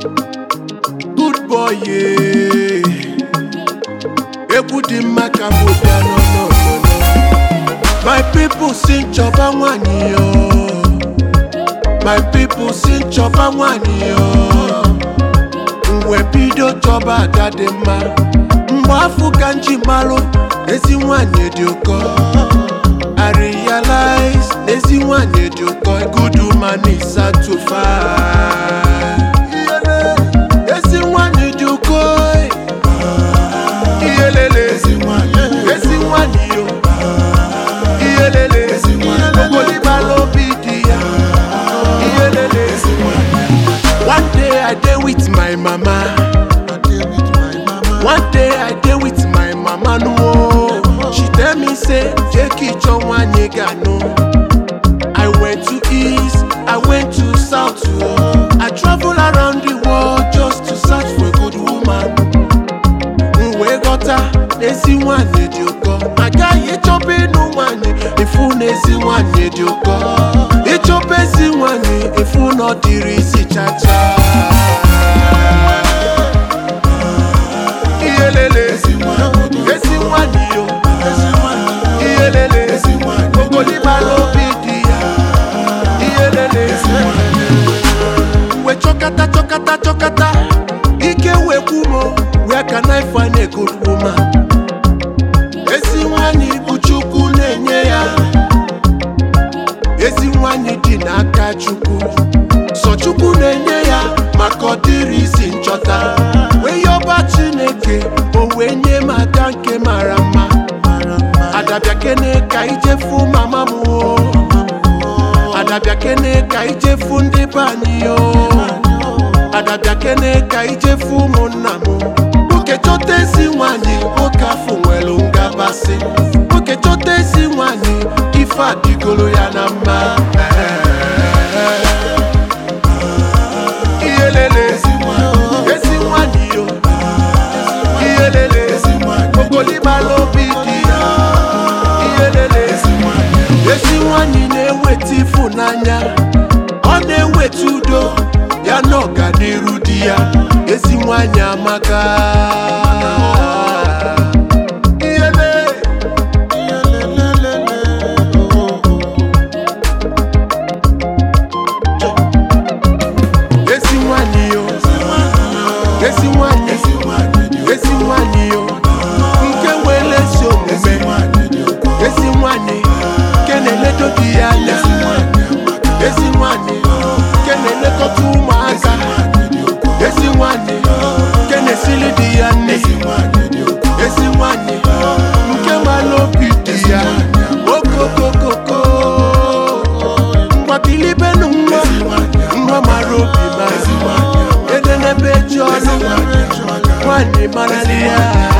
Good boy, yeah. Ebudi makaboda no. My people sing choba wani yo. My people sing choba wani yo. Mwepido choba gadema. Mwafu kanji malo. Ezi wani dioko. I realize ezi wani dioko. Good woman is hard to find. Ezi wani dioko. Iyelele. Ezi wani yo. Iyelele. Ogoli balo bidia. Iyelele. One day I dey with my mama. One day I dey with my mama no. She tell me say Jeki Chonwa nigga no. I went to east, I went to south. I travel around the world just to search for a good woman. We got her, ezi wanye dioko. Aga ye chope no wanye, ifu nezi wanye dioko. Ye chope ezi wanye, ifu no dirisi chacha. Iyelele, ezi wanye yo. Iyelele, ogoli balo bidia. Iyelele, we chokata chokata chokata. Ike we kumo, where can I find a good woman? Ezi wanye buchuku nenye ya. Ezi wanye dinaka chuku. So chuku nenye ya, makodiri sinchota. We yoba chineke, owenye madanke marama. Adabia kene ka ijefu mama mu. Adabia kene ka ijefu ndibani yo. Adabia kene ka ijefu monamu. Oke chote si wani, oka funwelo ngabase. Oke chote si wani, ifa digolo ya nama. Iyelele, esi wani yo. Iyelele, ogoli balo bidia. Iyelele, esi wani ne-eweti funanya. O ne-eweti udo, ya no gadiru dia. Esi wani amaka. Iyele, esi wani yo. Esi wani, esi wani yo. Nke wele si omume. Esi wani, kenele do diale. Esi wani, kenele kotu maka. Esi wani, kene sili diane. Esi wani, nke malo bidia. Oko koko koko. Mwa kilibe nunga. Mwa marobi ma. Edene bejono. Wani manalia.